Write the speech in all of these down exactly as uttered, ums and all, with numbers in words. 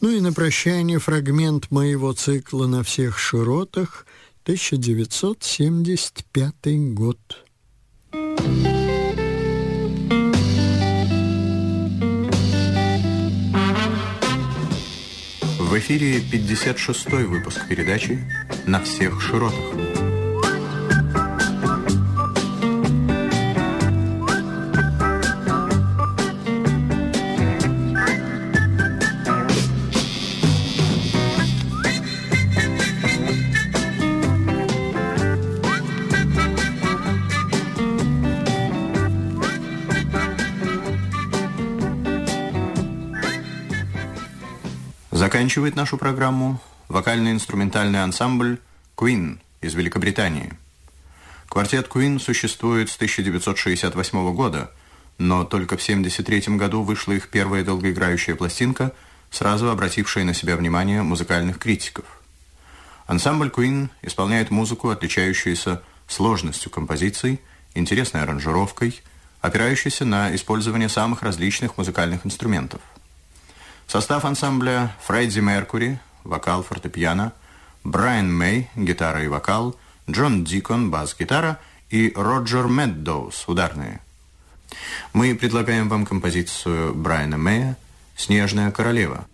Ну и на прощание фрагмент моего цикла «На всех широтах», тысяча девятьсот семьдесят пятый год. В эфире пятьдесят шестой выпуск передачи «На всех широтах». Заканчивает нашу программу вокально-инструментальный ансамбль Queen из Великобритании. Квартет Queen существует с тысяча девятьсот шестьдесят восьмого года, но только в семьдесят третьем году вышла их первая долгоиграющая пластинка, сразу обратившая на себя внимание музыкальных критиков. Ансамбль Queen исполняет музыку, отличающуюся сложностью композиций, интересной аранжировкой, опирающейся на использование самых различных музыкальных инструментов. Состав ансамбля: Фредди Меркьюри, вокал, фортепиано, Брайан Мэй, гитара и вокал, Джон Дикон, бас-гитара и Роджер Меддоуз, ударные. Мы предлагаем вам композицию Брайана Мэя «Снежная королева».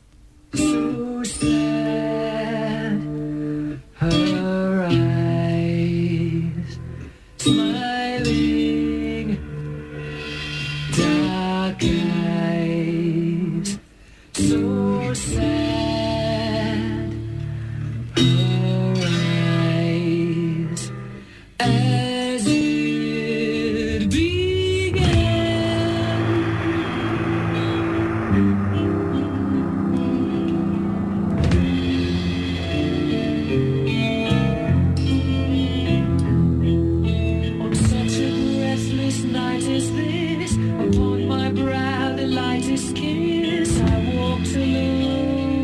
So sad, her eyes, as it began. On such a breathless night as this, upon my brow the lightest kiss, I walked alone.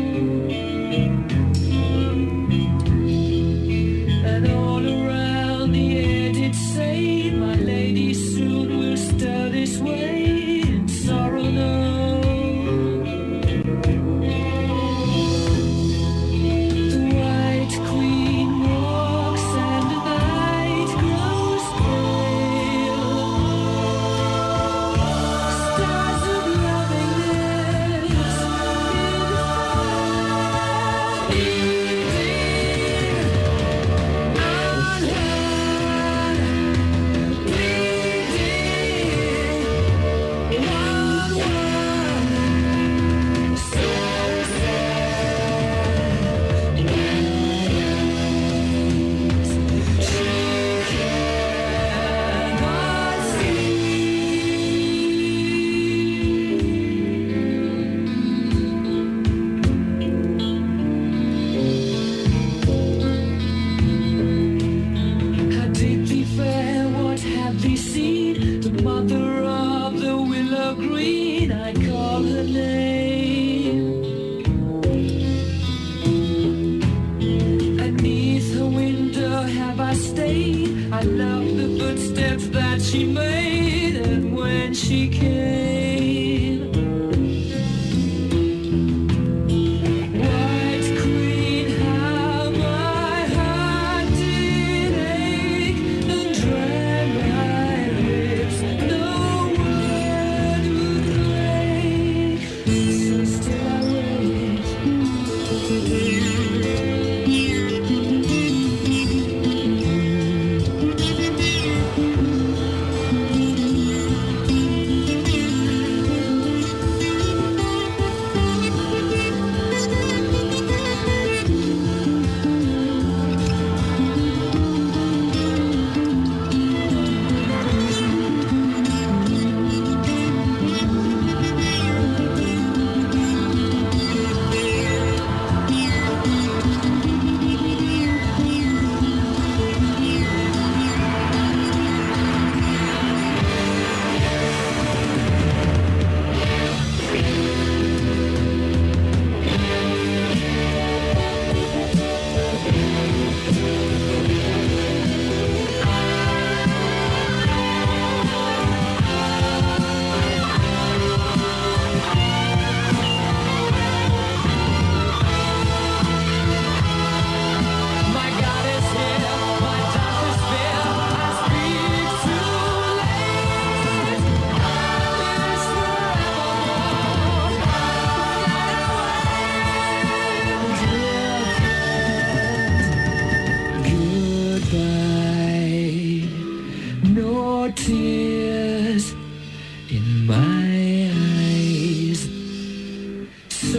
in my eyes. So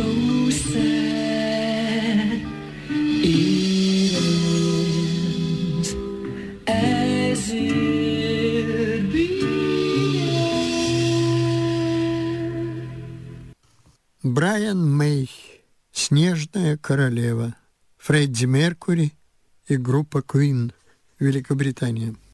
sad it ends as it began. Брайан Мэй, «Снежная королева», Фредди Меркьюри и группа Queen, Великобритания.